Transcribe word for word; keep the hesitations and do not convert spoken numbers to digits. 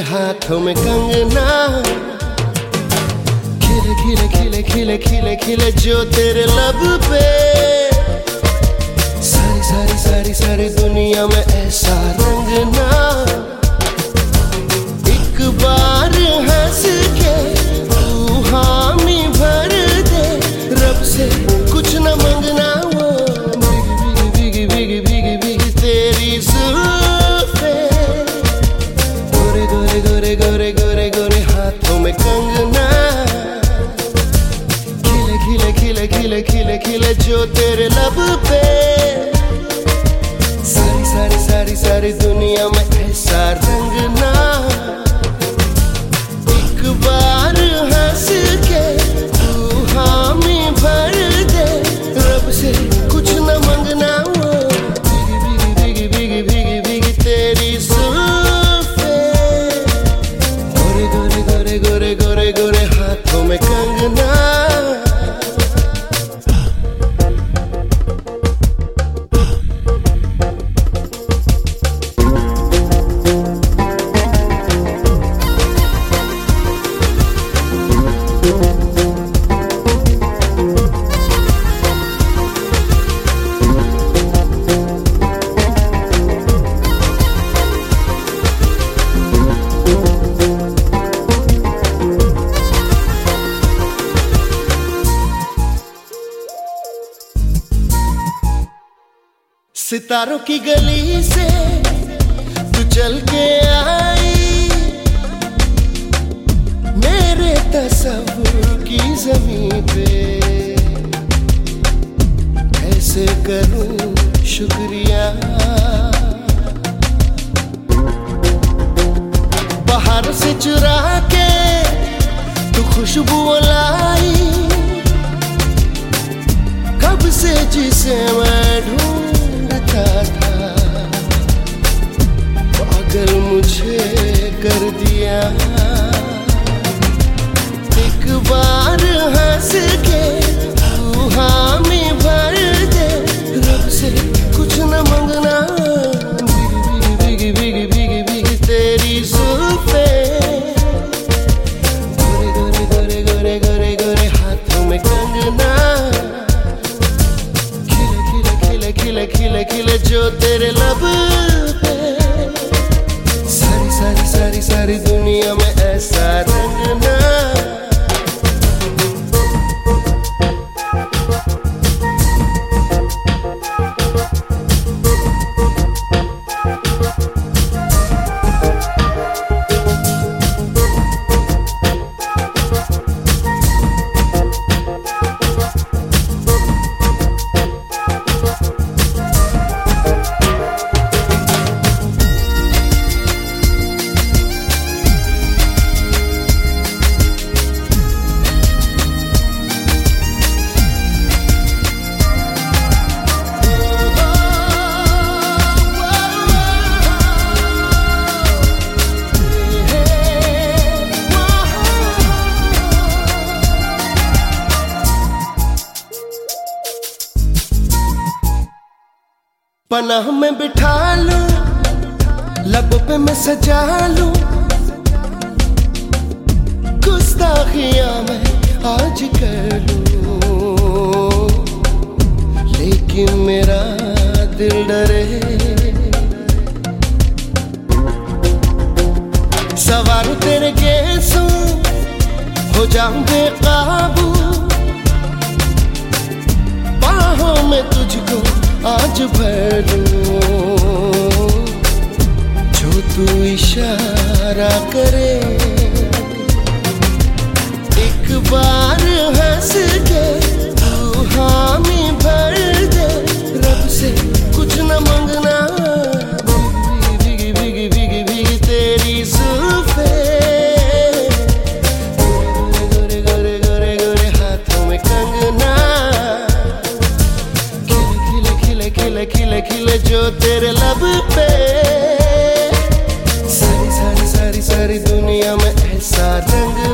हाथों में कंगना, खिले खिले खिले खिले खिले खिले जो तेरे लब पे। सारी सारी सारी सारी दुनिया में ऐसा रंगना, एक बार हंस के तू हामी भर दे, रब से कुछ न मंगना। वो भीगी भीगी भीगी भीगी तेरी जुल्फे, गोरे गोरे गोरे गोरे गोरे गोरे हाथों में कंगना, खिले खिले खिले खिले खिले खिले जो तेरे लब पे। सारी सारी सारी सारी दुनिया में ऐसा रंगना, एक बार हंस के तू हामी भर दे, रब से कुछ न मंगना। वो भीगी भीगी भीगी भीगी भीगी तेरी जुल्फे, गोरे गोरे गोरे गोरे गोरे गोरे हाथों में कंगना। सितारों की गली से तू चल के आई, मेरे तस्वीर की ज़मीं पे। कैसे करूं शुक्रिया, बाहर से चुरा के तू खुशबू लाई, कब से जिसे मैं ढूंढता था, पागल मुझे कर दिया। एक बार हंस के तू हामी भर दे, रब से कुछ न मंगना। भीगी भीगी भीगी भीगी भीगी तेरी जुल्फे, गोरे गोरे गोरे गोरे गोरे गोरे हाथों में कंगना, खिले खिले खिले जो तेरे लब पे। सारी सारी सारी सारी दुनिया में ऐसा रंगना। पनाह में बिठा लूं, लबों पे मैं सजा लूं, गुस्ताखियां मैं आज कर लूं, लेकिन मेरा दिल डरे। सवार तेरे गेसों हो जाऊं बेकाबू, बाहों में तुझको आज भर लूं, जो तू इशारा करे। एक बार हंस के तू हामी भर दे, रब से कुछ न मंगना। भीगी भीगी भीगी भीगी तेरी जुल्फे, गोरे गोरे गोरे गोरे हाथों में कंगना, खिले खिले खिले जो तेरे लब पे। सारी सारी सारी सारी दुनिया में ऐसा रंग